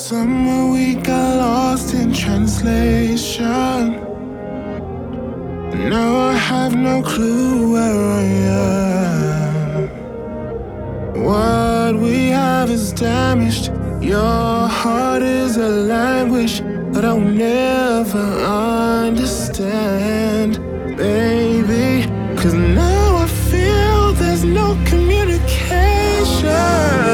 Somewhere we got lost in translation. Now I have no clue where I am. What we have is damaged. Your heart is a language that I'll never understand, baby. 'Cause now I feel there's no communication.